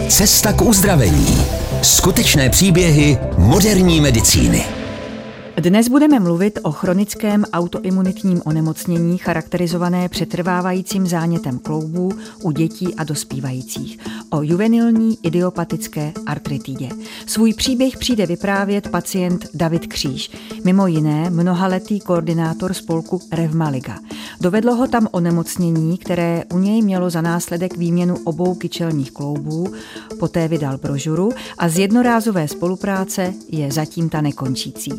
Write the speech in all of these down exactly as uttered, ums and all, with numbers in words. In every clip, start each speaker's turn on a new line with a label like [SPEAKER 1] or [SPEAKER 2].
[SPEAKER 1] Cesta k uzdravení. Skutečné příběhy moderní medicíny.
[SPEAKER 2] Dnes budeme mluvit o chronickém autoimunitním onemocnění charakterizované přetrvávajícím zánětem kloubů u dětí a dospívajících, o juvenilní idiopatické artritidě. Svůj příběh přijde vyprávět pacient David Kříž, mimo jiné mnohaletý koordinátor spolku Revmaliga. Dovedlo ho tam onemocnění, které u něj mělo za následek výměnu obou kyčelních kloubů, poté vydal brožuru a z jednorázové spolupráce je zatím ta nekončící.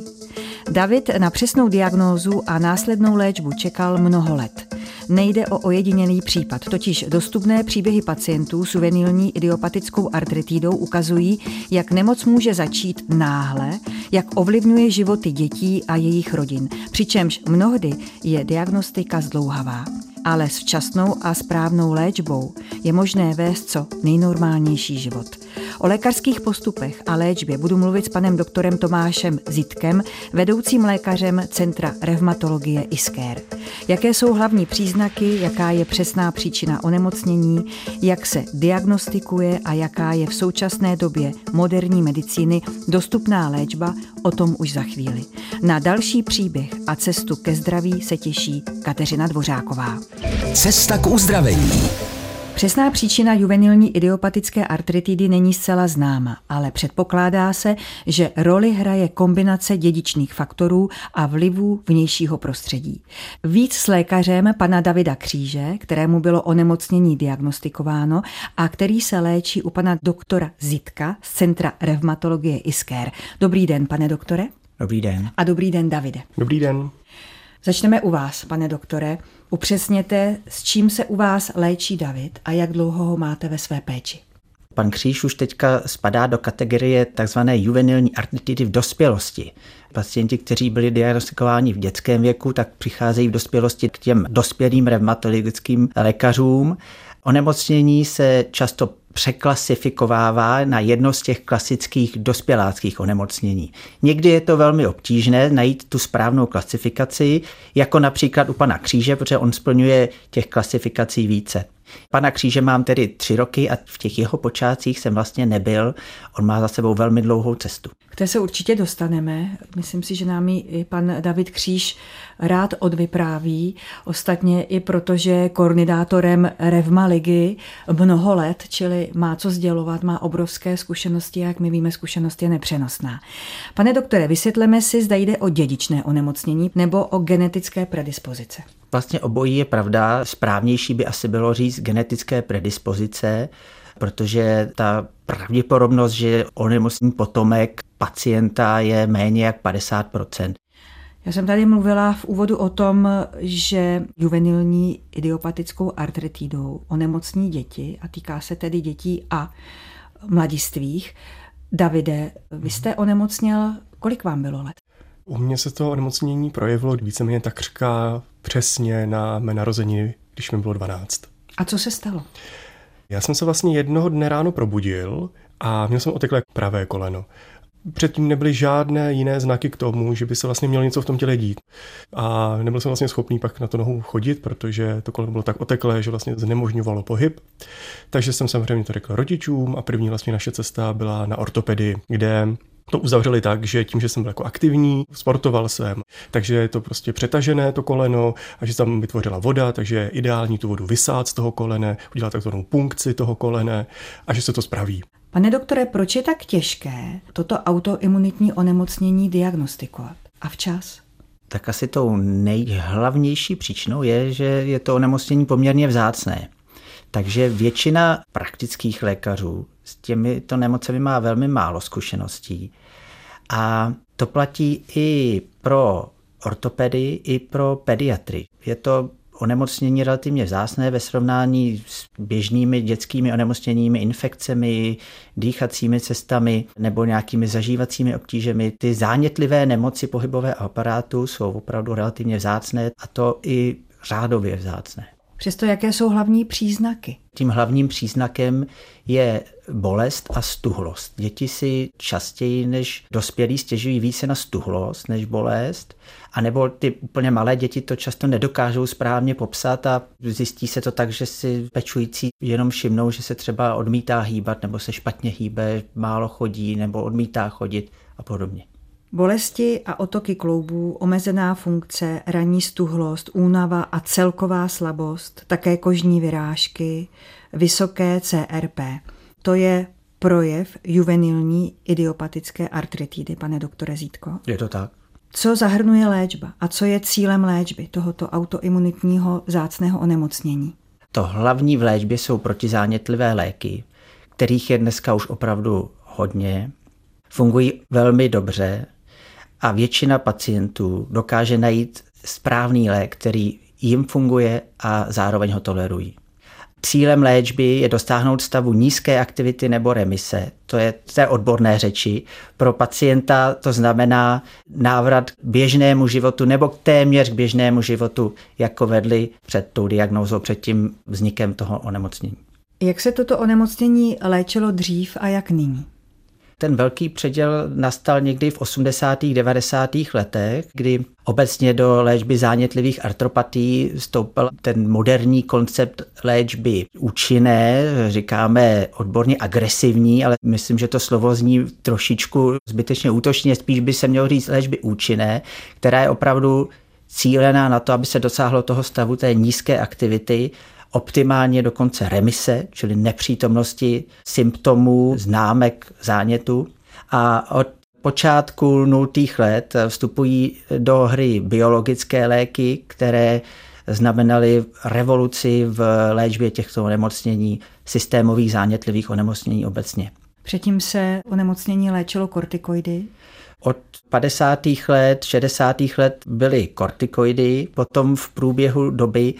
[SPEAKER 2] David na přesnou diagnózu a následnou léčbu čekal mnoho let. Nejde o ojedinělý případ, totiž dostupné příběhy pacientů s juvenilní idiopatickou artritidou ukazují, jak nemoc může začít náhle, jak ovlivňuje životy dětí a jejich rodin, přičemž mnohdy je diagnostika zdlouhavá. Ale s včasnou a správnou léčbou je možné vést co nejnormálnější život. O lékařských postupech a léčbě budu mluvit s panem doktorem Tomášem Zitkem, vedoucím lékařem Centra revmatologie ISKÉR. Jaké jsou hlavní příznaky, jaká je přesná příčina onemocnění, jak se diagnostikuje a jaká je v současné době moderní medicíny dostupná léčba, o tom už za chvíli. Na další příběh a cestu ke zdraví se těší Kateřina Dvořáková.
[SPEAKER 1] Cesta k uzdravení.
[SPEAKER 2] Přesná příčina juvenilní idiopatické artritidy není zcela známa, ale předpokládá se, že roli hraje kombinace dědičných faktorů a vlivů vnějšího prostředí. Víc s lékařem pana Davida Kříže, kterému bylo onemocnění diagnostikováno a který se léčí u pana doktora Zitka z Centra revmatologie ISKÉR. Dobrý den, pane doktore.
[SPEAKER 3] Dobrý den.
[SPEAKER 2] A dobrý den, Davide.
[SPEAKER 4] Dobrý den.
[SPEAKER 2] Začneme u vás, pane doktore. Upřesněte, s čím se u vás léčí David a jak dlouho ho máte ve své péči.
[SPEAKER 3] Pan Kříž už teďka spadá do kategorie tzv. Juvenilní artritidy v dospělosti. Pacienti, kteří byli diagnostikováni v dětském věku, tak přicházejí v dospělosti k těm dospělým revmatologickým lékařům. Onemocnění se často překlasifikovává na jedno z těch klasických dospěláckých onemocnění. Někdy je to velmi obtížné najít tu správnou klasifikaci, jako například u pana Kříže, protože on splňuje těch klasifikací více. Pana Kříže mám tedy tři roky a v těch jeho počátcích jsem vlastně nebyl. On má za sebou velmi dlouhou cestu.
[SPEAKER 2] K té se určitě dostaneme. Myslím si, že nám ji i pan David Kříž rád odvypráví. Ostatně i protože je koordinátorem Revmaligy mnoho let, čili má co sdělovat, má obrovské zkušenosti, jak my víme, zkušenost je nepřenosná. Pane doktore, vysvětleme si, zda jde o dědičné onemocnění nebo o genetické predispozice.
[SPEAKER 3] Vlastně obojí je pravda. Správnější by asi bylo říct genetické predispozice, protože ta pravděpodobnost, že onemocní potomek pacienta je méně jak padesát procent.
[SPEAKER 2] Já jsem tady mluvila v úvodu o tom, že juvenilní idiopatickou artritidou onemocní děti a týká se tedy dětí a mladistvých. Davide, vy jste onemocněl, kolik vám bylo let?
[SPEAKER 4] U mě se to onemocnění projevilo víceméně takřka přesně na mé narozeniny, když mi bylo dvanáct.
[SPEAKER 2] A co se stalo?
[SPEAKER 4] Já jsem se vlastně jednoho dne ráno probudil a měl jsem oteklé pravé koleno. Předtím nebyly žádné jiné znaky k tomu, že by se vlastně mělo něco v tom těle dít. A nebyl jsem vlastně schopný pak na to nohu chodit, protože to koleno bylo tak oteklé, že vlastně znemožňovalo pohyb. Takže jsem samozřejmě to řekl rodičům a první vlastně naše cesta byla na ortopedii, kde to uzavřeli tak, že tím, že jsem byl jako aktivní, sportoval jsem, takže je to prostě přetažené to koleno a že tam vytvořila voda, takže je ideální tu vodu vysát z toho kolene, udělat takzvanou punkci toho kolene a že se to spraví.
[SPEAKER 2] Pane doktore, proč je tak těžké toto autoimunitní onemocnění diagnostikovat a včas?
[SPEAKER 3] Tak asi tou nejhlavnější příčinou je, že je to onemocnění poměrně vzácné. Takže většina praktických lékařů s těmito nemocemi má velmi málo zkušeností. A to platí i pro ortopedii, i pro pediatry. Je to onemocnění relativně vzácné ve srovnání s běžnými dětskými onemocněními, infekcemi, dýchacími cestami nebo nějakými zažívacími obtížemi. Ty zánětlivé nemoci pohybového aparátu jsou opravdu relativně vzácné a to i řádově vzácné.
[SPEAKER 2] Přesto jaké jsou hlavní příznaky?
[SPEAKER 3] Tím hlavním příznakem je bolest a stuhlost. Děti si častěji než dospělí stěžují více na stuhlost než bolest, anebo ty úplně malé děti to často nedokážou správně popsat a zjistí se to tak, že si pečující jenom všimnou, že se třeba odmítá hýbat nebo se špatně hýbe, málo chodí nebo odmítá chodit a podobně.
[SPEAKER 2] Bolesti a otoky kloubů, omezená funkce, ranní stuhlost, únava a celková slabost, také kožní vyrážky, vysoké C R P. To je projev juvenilní idiopatické artritidy, pane doktore Zítko?
[SPEAKER 3] Je to tak.
[SPEAKER 2] Co zahrnuje léčba a co je cílem léčby tohoto autoimunitního vzácného onemocnění?
[SPEAKER 3] To hlavní v léčbě jsou protizánětlivé léky, kterých je dneska už opravdu hodně. Fungují velmi dobře a většina pacientů dokáže najít správný lék, který jim funguje a zároveň ho tolerují. Cílem léčby je dosáhnout stavu nízké aktivity nebo remise. To je v té odborné řeči. Pro pacienta to znamená návrat k běžnému životu nebo téměř k běžnému životu, jako vedli před tou diagnózou, před tím vznikem toho onemocnění.
[SPEAKER 2] Jak se toto onemocnění léčilo dřív a jak nyní?
[SPEAKER 3] Ten velký předěl nastal někdy v osmdesátých devadesátých letech, kdy obecně do léčby zánětlivých artropatií vstoupil ten moderní koncept léčby účinné, říkáme odborně agresivní, ale myslím, že to slovo zní trošičku zbytečně útočně, spíš by se mělo říct léčby účinné, která je opravdu cílená na to, aby se dosáhlo toho stavu té nízké aktivity, optimálně dokonce remise, čili nepřítomnosti symptomů, známek zánětu. A od počátku nultých let vstupují do hry biologické léky, které znamenaly revoluci v léčbě těchto onemocnění, systémových zánětlivých onemocnění obecně.
[SPEAKER 2] Předtím se onemocnění léčilo kortikoidy?
[SPEAKER 3] Od padesátých let, šedesátých let byly kortikoidy, potom v průběhu doby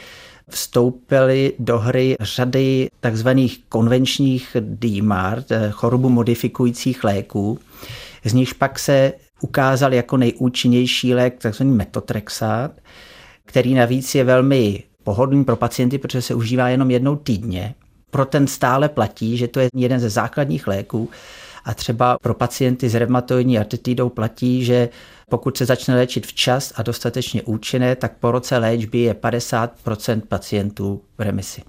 [SPEAKER 3] vstoupily do hry řady takzvaných konvenčních D M A R, chorobu modifikujících léků, z nichž pak se ukázal jako nejúčinnější lék takzvaný metotrexát, který navíc je velmi pohodlný pro pacienty, protože se užívá jenom jednou týdně. Pro ten stále platí, že to je jeden ze základních léků a třeba pro pacienty s revmatoidní artritidou platí, že pokud se začne léčit včas a dostatečně účinné, tak po roce léčby je padesát procent pacientů v remisi.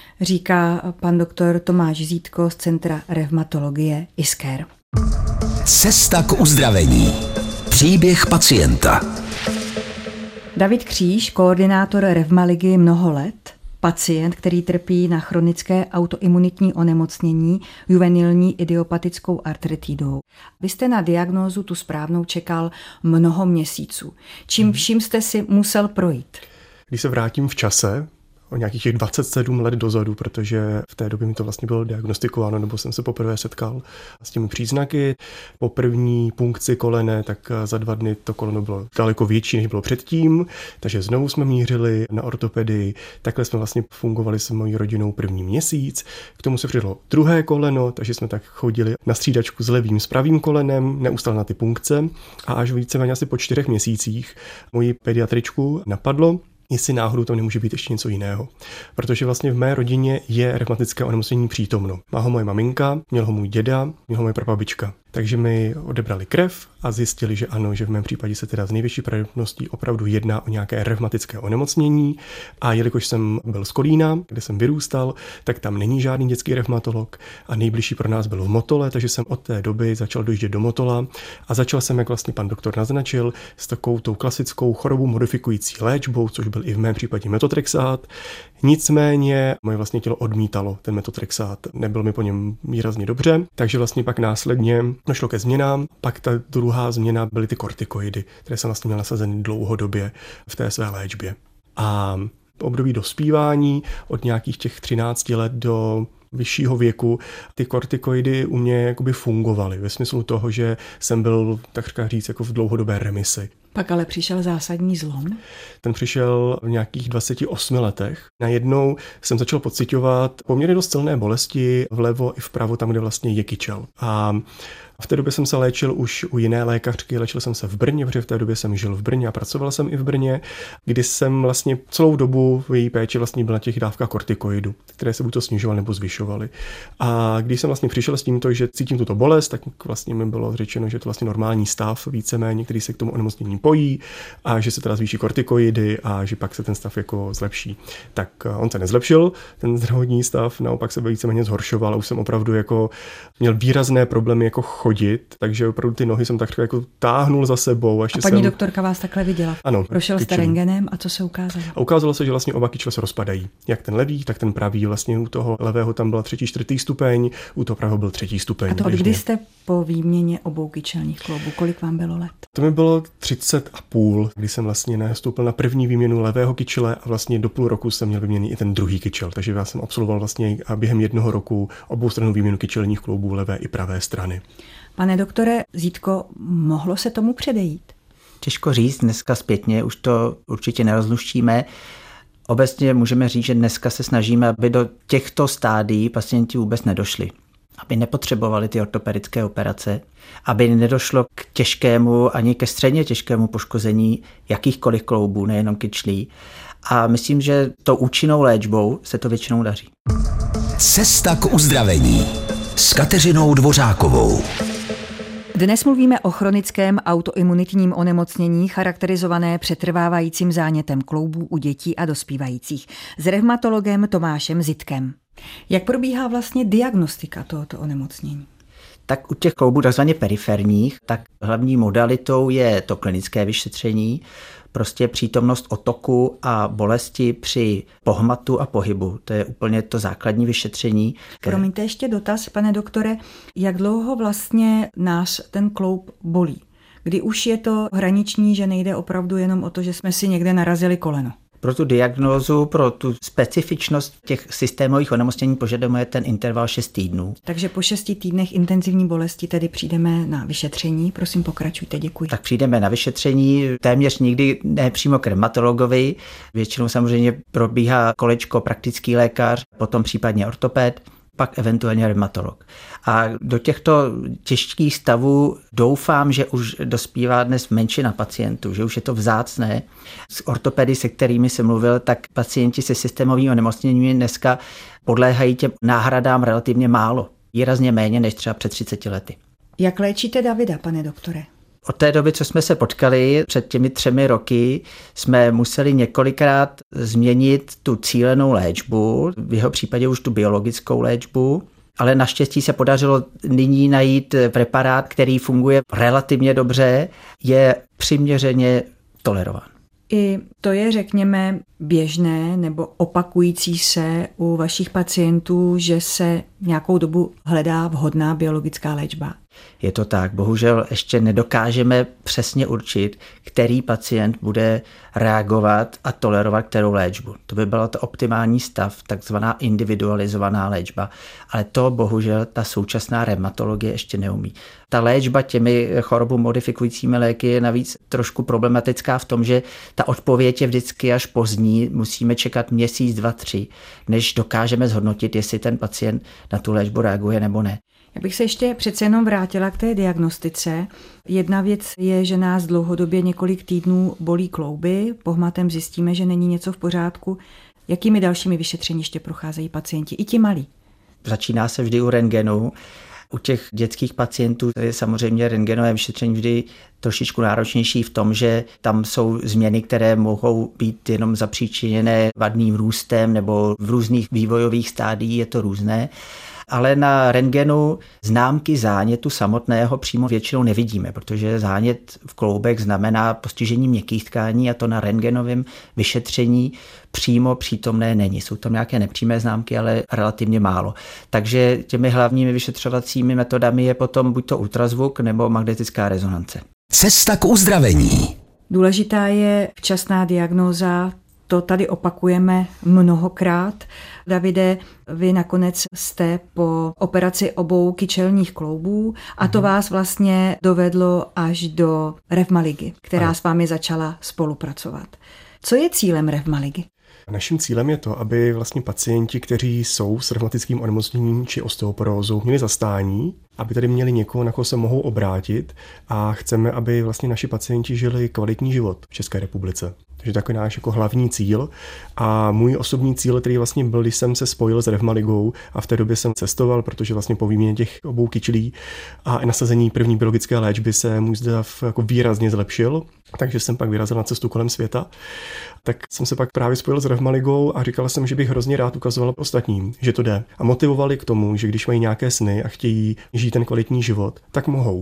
[SPEAKER 2] Říká pan doktor Tomáš Zítko z Centra revmatologie I S K E R.
[SPEAKER 1] Cesta k uzdravení. Příběh pacienta.
[SPEAKER 2] David Kříž, koordinátor Revmaligy mnoho let, pacient, který trpí na chronické autoimunitní onemocnění juvenilní idiopatickou artritidou. Vy jste na diagnózu tu správnou čekal mnoho měsíců. Čím vším jste si musel projít?
[SPEAKER 4] Když se vrátím v čase, o nějakých těch dvacet sedm let dozadu, protože v té době mi to vlastně bylo diagnostikováno, nebo jsem se poprvé setkal s těmi příznaky. Po první punkci kolene, tak za dva dny to koleno bylo daleko větší, než bylo předtím, takže znovu jsme mířili na ortopedii. Takhle jsme vlastně fungovali s mojí rodinou první měsíc. K tomu se přidalo druhé koleno, takže jsme tak chodili na střídačku s levým, s pravým kolenem, neustále na ty punkce. A až víceméně asi po čtyřech měsících moji pediatričku napadlo, jestli náhodou to nemůže být ještě něco jiného. Protože vlastně v mé rodině je revmatické onemocnění přítomno. Má ho moje maminka, měl ho můj děda, měl ho moje prababička. Takže mi odebrali krev a zjistili, že ano, že v mém případě se teda z největší pravděpodobností opravdu jedná o nějaké revmatické onemocnění. A jelikož jsem byl z Kolína, kde jsem vyrůstal, tak tam není žádný dětský revmatolog a nejbližší pro nás byl v Motole, takže jsem od té doby začal dojíždět do Motola a začal jsem, jak vlastně pan doktor naznačil, s takovou tou klasickou chorobu modifikující léčbou, což byl i v mém případě metotrexát. Nicméně moje vlastně tělo odmítalo ten metotrexát, nebyl mi po něm výrazně dobře, takže vlastně pak následně došlo ke změnám, pak ta druhá změna byly ty kortikoidy, které jsem vlastně měl nasazeny dlouhodobě v té své léčbě. A v období dospívání od nějakých těch třinácti let do vyššího věku ty kortikoidy u mě jakoby fungovaly ve smyslu toho, že jsem byl, tak říká říct, jako v dlouhodobé remisi.
[SPEAKER 2] Pak ale přišel zásadní zlom.
[SPEAKER 4] Ten přišel v nějakých dvaceti osmi letech. Najednou jsem začal pociťovat poměrně dost silné bolesti vlevo i vpravo, tam, kde vlastně je kyčel. A v té době jsem se léčil už u jiné lékařky, léčil jsem se v Brně, protože v té době jsem žil v Brně a pracoval jsem i v Brně, kdy jsem vlastně celou dobu v její péči vlastně byl na těch dávkách kortikoidu, které se buď to snižovaly nebo zvyšovaly. A když jsem vlastně přišel s tímto, že cítím tuto bolest, tak vlastně mi bylo řečeno, že to vlastně normální stav víceméně, který se k tomu onemocnění pojí a že se teda zvýší kortikoidy a že pak se ten stav jako zlepší. Tak on se nezlepšil, ten zdravotní stav, naopak se víceméně zhoršoval a už jsem opravdu jako měl výrazné problémy jako chodit, takže opravdu ty nohy jsem tak jako táhnul za sebou. A, ještě
[SPEAKER 2] a paní
[SPEAKER 4] jsem...
[SPEAKER 2] doktorka vás takhle viděla?
[SPEAKER 4] Ano.
[SPEAKER 2] Prošel jste rentgenem a co se ukázalo?
[SPEAKER 4] A ukázalo se, že vlastně oba kyčle se rozpadají. Jak ten levý, tak ten pravý. Vlastně u toho levého tam byla třetí, čtvrtý stupeň, u toho pravého byl třetí stupeň.
[SPEAKER 2] A to kdy jste po výměně obou kyčelních kloubů? Kolik vám bylo let?
[SPEAKER 4] To mi bylo třicet a půl, kdy jsem vlastně nastoupil na první výměnu levého kyčle a vlastně do půl roku jsem měl vyměněný i ten druhý kyčel. Takže já jsem absolvoval vlastně během jednoho roku oboustrannou výměnu kyčelních kloubů levé i pravé strany.
[SPEAKER 2] Pane doktore Zítko, mohlo se tomu předejít?
[SPEAKER 3] Těžko říct, dneska zpětně už to určitě nerozluštíme. Obecně můžeme říct, že dneska se snažíme, aby do těchto stádií pacienti vůbec nedošli. Aby nepotřebovali ty ortopedické operace, aby nedošlo k těžkému ani ke středně těžkému poškození jakýchkoliv kloubů, nejenom kyčlí. A myslím, že tou účinnou léčbou se to většinou daří.
[SPEAKER 1] Cesta k uzdravení s Kateřinou Dvořákovou.
[SPEAKER 2] Dnes mluvíme o chronickém autoimunitním onemocnění charakterizované přetrvávajícím zánětem kloubů u dětí a dospívajících s revmatologem Tomášem Zitkem. Jak probíhá vlastně diagnostika tohoto onemocnění?
[SPEAKER 3] Tak u těch kloubů takzvaně periferních, tak hlavní modalitou je to klinické vyšetření, prostě přítomnost otoku a bolesti při pohmatu a pohybu. To je úplně to základní vyšetření. Které...
[SPEAKER 2] Promiňte ještě dotaz, pane doktore, jak dlouho vlastně nás ten kloub bolí? Kdy už je to hraniční, že nejde opravdu jenom o to, že jsme si někde narazili koleno?
[SPEAKER 3] Pro tu diagnózu, pro tu specifičnost těch systémových onemocnění požadujeme ten interval šest týdnů.
[SPEAKER 2] Takže po šesti týdnech intenzivní bolesti tedy přijdeme na vyšetření. Prosím, pokračujte, děkuji.
[SPEAKER 3] Tak přijdeme na vyšetření, téměř nikdy ne přímo k revmatologovi. Většinou samozřejmě probíhá kolečko praktický lékař, potom případně ortoped, pak eventuálně revmatolog. A do těchto těžkých stavů doufám, že už dospívá dnes menšina pacientů, že už je to vzácné. S ortopedy, se kterými jsem mluvil, tak pacienti se systémovými onemocněními dneska podléhají těm náhradám relativně málo. Výrazně méně než třeba před třiceti lety.
[SPEAKER 2] Jak léčíte Davida, pane doktore?
[SPEAKER 3] Od té doby, co jsme se potkali před těmi třemi roky, jsme museli několikrát změnit tu cílenou léčbu, v jeho případě už tu biologickou léčbu, ale naštěstí se podařilo nyní najít preparát, který funguje relativně dobře, je přiměřeně tolerován.
[SPEAKER 2] I to je, řekněme, běžné nebo opakující se u vašich pacientů, že se nějakou dobu hledá vhodná biologická léčba?
[SPEAKER 3] Je to tak, bohužel ještě nedokážeme přesně určit, který pacient bude reagovat a tolerovat kterou léčbu. To by byl to optimální stav, takzvaná individualizovaná léčba, ale to bohužel ta současná revmatologie ještě neumí. Ta léčba těmi chorobu modifikujícími léky je navíc trošku problematická v tom, že ta odpověď je vždycky až pozdní, musíme čekat měsíc, dva, tři, než dokážeme zhodnotit, jestli ten pacient na tu léčbu reaguje nebo ne.
[SPEAKER 2] Já bych se ještě přece jenom vrátila k té diagnostice. Jedna věc je, že nás dlouhodobě několik týdnů bolí klouby, pohmatem zjistíme, že není něco v pořádku. Jakými dalšími vyšetření ještě procházejí pacienti, i ti malí?
[SPEAKER 3] Začíná se vždy u rentgenu. U těch dětských pacientů je samozřejmě rentgenové vyšetření vždy trošičku náročnější v tom, že tam jsou změny, které mohou být jenom zapříčiněné vadným růstem nebo v různých vývojových stádiích je to různé. Ale na rentgenu známky zánětu samotného přímo většinou nevidíme, protože zánět v kloubech znamená postižení měkkých tkání a to na rentgenovém vyšetření přímo přítomné není. Jsou tam nějaké nepřímé známky, ale relativně málo. Takže těmi hlavními vyšetřovacími metodami je potom buď to ultrazvuk nebo magnetická rezonance.
[SPEAKER 1] Cesta k uzdravení.
[SPEAKER 2] Důležitá je včasná diagnóza To tady opakujeme mnohokrát. Davide, vy nakonec jste po operaci obou kyčelních kloubů a to vás vlastně dovedlo až do Revmaligy, která ano. s vámi začala spolupracovat. Co je cílem Revmaligy?
[SPEAKER 4] Naším cílem je to, aby vlastně pacienti, kteří jsou s revmatickým onemocněním či osteoporózou, měli zastání, aby tady měli někoho, na koho se mohou obrátit a chceme, aby vlastně naši pacienti žili kvalitní život v České republice. Takže takový náš jako hlavní cíl. A můj osobní cíl, který vlastně byl, když jsem se spojil s Revmaligou a v té době jsem cestoval, protože vlastně po výměně těch obou kyčlí a nasazení první biologické léčby se můj zdrav jako výrazně zlepšil, takže jsem pak vyrazil na cestu kolem světa. Tak jsem se pak právě spojil s Revmaligou a říkal jsem, že bych hrozně rád ukazoval ostatním, že to jde. A motivovali k tomu, že když mají nějaké sny a chtějí žít ten kvalitní život, tak mohou.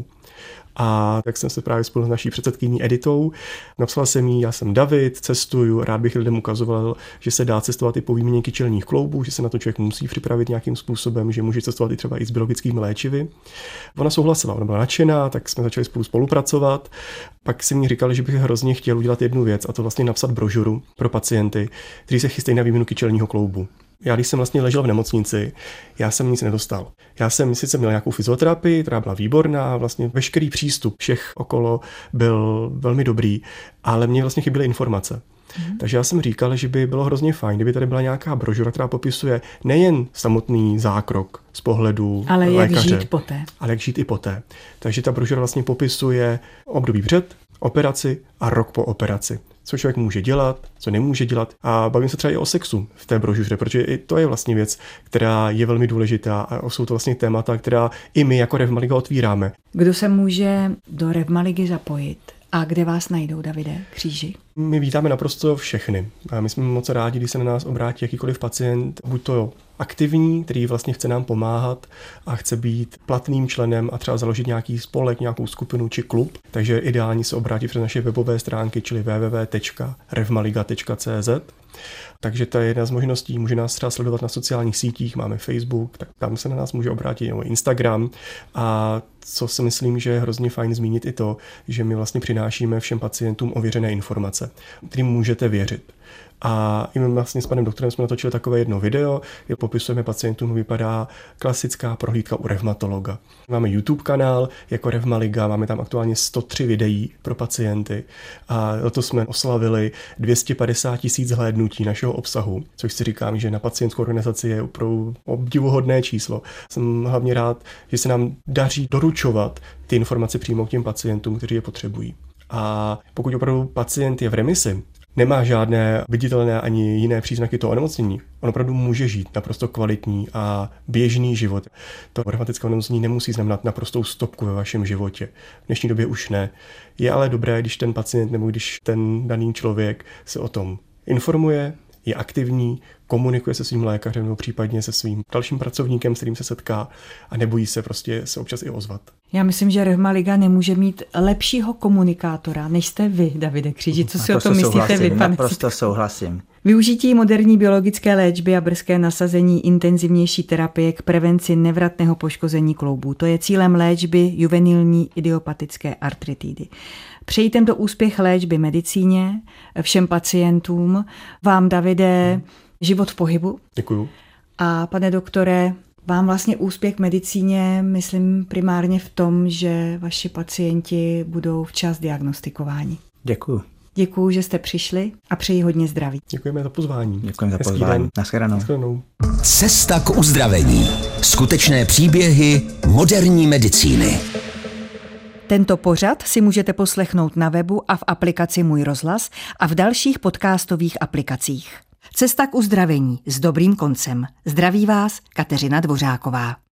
[SPEAKER 4] A tak jsem se právě spolu s naší předsedkyní Editou. Napsal jsem jí, já jsem David, cestuju, rád bych lidem ukazoval, že se dá cestovat i po výměně kyčelních kloubů, že se na to člověk musí připravit nějakým způsobem, že může cestovat i třeba i s biologickými léčivy. Ona souhlasila, ona byla nadšená, tak jsme začali spolu spolupracovat. Pak jsem jí říkal, že bych hrozně chtěl udělat jednu věc, a to vlastně napsat brožuru pro pacienty, kteří se chystají na výměnu kyčelního kloubu. Já když jsem vlastně ležel v nemocnici, já jsem nic nedostal. Já jsem sice měl nějakou fyzioterapii, která byla výborná, vlastně veškerý přístup všech okolo byl velmi dobrý, ale mě vlastně chyběly informace. Mm. Takže já jsem říkal, že by bylo hrozně fajn, kdyby tady byla nějaká brožura, která popisuje nejen samotný zákrok z pohledu
[SPEAKER 2] ale
[SPEAKER 4] lékaře,
[SPEAKER 2] jak žít poté.
[SPEAKER 4] ale jak žít i poté. Takže ta brožura vlastně popisuje období před operaci a rok po operaci. Co člověk může dělat, co nemůže dělat. A bavím se třeba i o sexu v té brožuře, protože i to je vlastně věc, která je velmi důležitá a jsou to vlastně témata, která i my jako Revmaliga otvíráme.
[SPEAKER 2] Kdo se může do Revmaligy zapojit? A kde vás najdou, Davide Kříži?
[SPEAKER 4] My vítáme naprosto všechny. A my jsme moc rádi, když se na nás obrátí jakýkoliv pacient, buď to aktivní, který vlastně chce nám pomáhat a chce být platným členem a třeba založit nějaký spolek, nějakou skupinu či klub. Takže ideální se obrátit přes naše webové stránky, čili w w w tečka revmaliga tečka c z. Takže to je jedna z možností. Může nás třeba sledovat na sociálních sítích, máme Facebook, tak tam se na nás může obrátit, nebo Instagram. A co si myslím, že je hrozně fajn zmínit i to, že my vlastně přinášíme všem pacientům ověřené informace, kterým můžete věřit. A i my vlastně s panem doktorem jsme natočili takové jedno video, kde popisujeme pacientům, vypadá klasická prohlídka u revmatologa. Máme YouTube kanál jako Revmaliga, máme tam aktuálně sto tři videí pro pacienty a letos jsme oslavili dvě stě padesát tisíc zhlédnutí našeho obsahu, což si říkám, že na pacientskou organizaci je opravdu obdivuhodné číslo. Jsem hlavně rád, že se nám daří doručovat ty informace přímo k těm pacientům, kteří je potřebují. A pokud opravdu pacient je v remisi, nemá žádné viditelné ani jiné příznaky toho onemocnění, on opravdu může žít naprosto kvalitní a běžný život. To revmatické onemocnění nemusí znamenat naprostou stopku ve vašem životě. V dnešní době už ne. Je ale dobré, když ten pacient nebo když ten daný člověk se o tom informuje, je aktivní, komunikuje se svým lékařem nebo případně se svým dalším pracovníkem, s kterým se setká a nebojí se prostě se občas i ozvat.
[SPEAKER 2] Já myslím, že Revmaliga nemůže mít lepšího komunikátora, než jste vy, Davide Kříži. Co si o tom myslíte
[SPEAKER 3] souhlasím,
[SPEAKER 2] vy, pane?
[SPEAKER 3] Naprosto souhlasím.
[SPEAKER 2] Využití moderní biologické léčby a brzké nasazení intenzivnější terapie k prevenci nevratného poškození kloubů. To je cílem léčby juvenilní idiopatické artritidy. Přeji tento úspěch léčby medicíně, všem pacientům. Vám, Davide, život v pohybu.
[SPEAKER 4] Děkuju.
[SPEAKER 2] A pane doktore, vám vlastně úspěch v medicíně, myslím primárně v tom, že vaši pacienti budou včas diagnostikováni.
[SPEAKER 3] Děkuju.
[SPEAKER 2] Děkuju, že jste přišli a přeji hodně zdraví.
[SPEAKER 4] Děkujeme za pozvání.
[SPEAKER 3] Děkujeme za pozvání. Naschledanou.
[SPEAKER 1] Cesta k uzdravení. Skutečné příběhy moderní medicíny.
[SPEAKER 2] Tento pořad si můžete poslechnout na webu a v aplikaci Můj rozhlas a v dalších podcastových aplikacích. Cesta k uzdravení s dobrým koncem. Zdraví vás Kateřina Dvořáková.